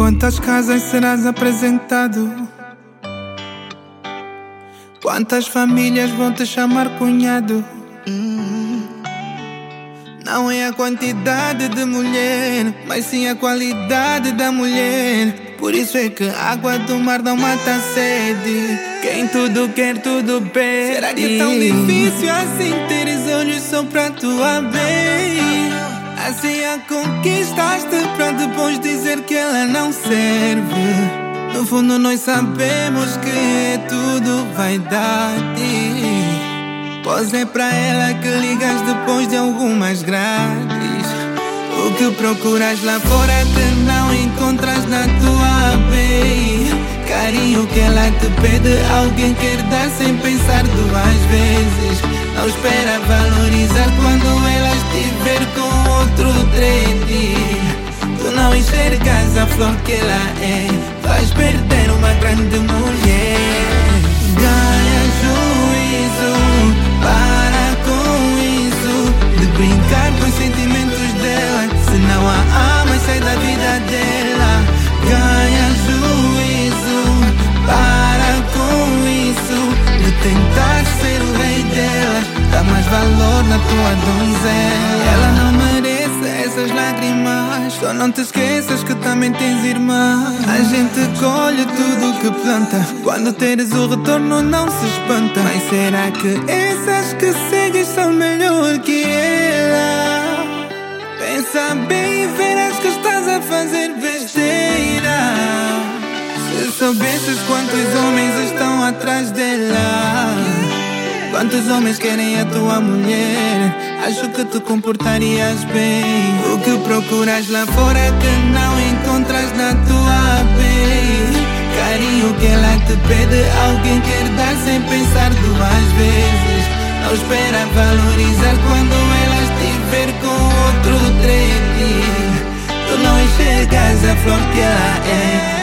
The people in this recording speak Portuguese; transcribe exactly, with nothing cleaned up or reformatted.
quantas casas serás apresentado? Quantas famílias vão te chamar cunhado? Hum. Não é a quantidade de mulher, mas sim a qualidade da mulher. Por isso é que a água do mar não mata a sede. Quem tudo quer, tudo perde. Será que é tão difícil assim teres olhos só pra tua bem? Assim a conquistaste pra depois dizer que ela não serve. No fundo nós sabemos que é tudo vaidade, pois é pra ela que ligas depois de algumas grades. O que procuras lá fora que não encontras na tua bem. Carinho que ela te pede, alguém quer dar sem pensar duas vezes. Não espera valorizar quando ela estiver com outro trade. Tu não enxergas a flor que ela é, vais perder uma grande mulher. Ganha juízo, para com isso de brincar com os sentimentos dela. Se não a amas, sai da vida dela. Ganha juízo, para com isso de tentar ser o rei dela. Dá mais valor na tua donzela. Ela não merece essas lágrimas, só não te esqueças que também tens irmã. A gente colhe tudo que planta, quando teres o retorno não se espanta. Mas será que essas que segues são melhor que ela? Pensa bem e verás que estás a fazer besteira. Se soubesses quantos homens estão atrás dela, quantos homens querem a tua mulher, acho que te comportarias bem. O que procuras lá fora que não encontras na tua bem. Carinho que ela te pede, alguém quer dar sem pensar duas vezes. Não espera valorizar quando ela estiver com outro trade. Tu não enxergas a flor que ela é,